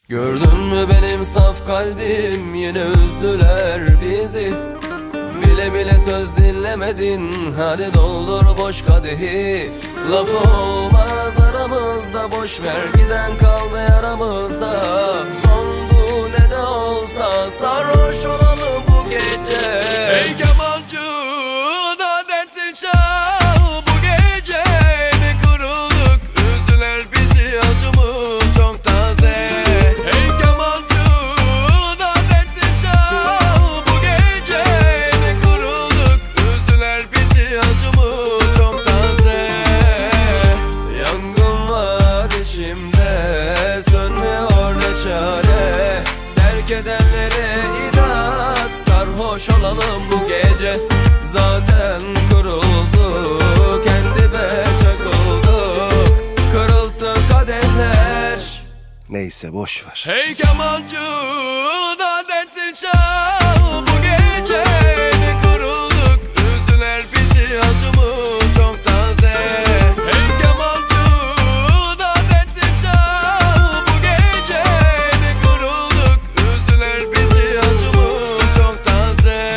Gördün mü benim saf kalbim, yine üzdüler bizi. Bile bile söz dinlemedin, hadi doldur boş kadehi. Lafı olmaz aramızda, boş ver giden kaldı yaramızda. Son bu ne de olsa sarhoş olalım bu gece. Ey kemancı da dertli çal bu gece. Ne kuruluk üzdüler bizi, acımız çok taze. Ey kemancı da dertli çal bu gece. Ne kuruluk üzdüler bizi, acımız çok taze. Yangın var içimde, sönmüyor ne çare. Terk edenlere inat, sarhoş olalım bu gece. Zaten kuruldu, kendi çakıldı. Kırılsın kadehler, neyse boş ver. Hey kemancı da dertli çal bu gece. Ne kuruluk üzdüler bizi, acımız çok taze. Hey kemancı da dertli çal bu gece. Ne kuruluk üzdüler bizi, acımız çok taze.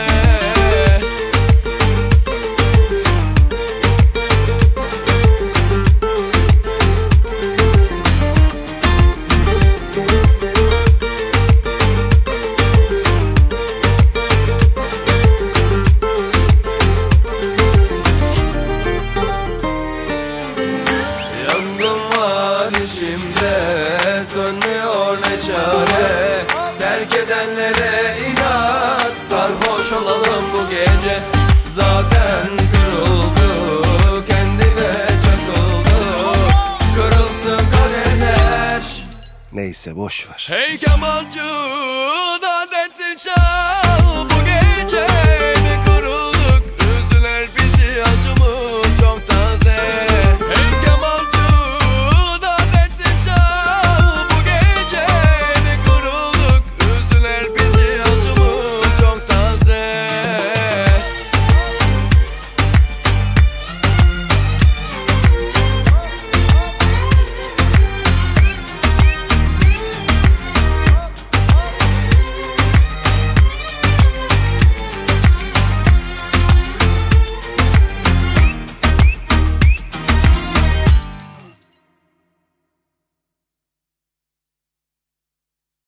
Yangın var içimde, sönmüyor ne çare. Terk edenlere inat, sarhoş olalım bu gece. Zaten kırıldı, kendime çakıldı. Kırılsın kadehler, neyse boş ver. Hey kemancı da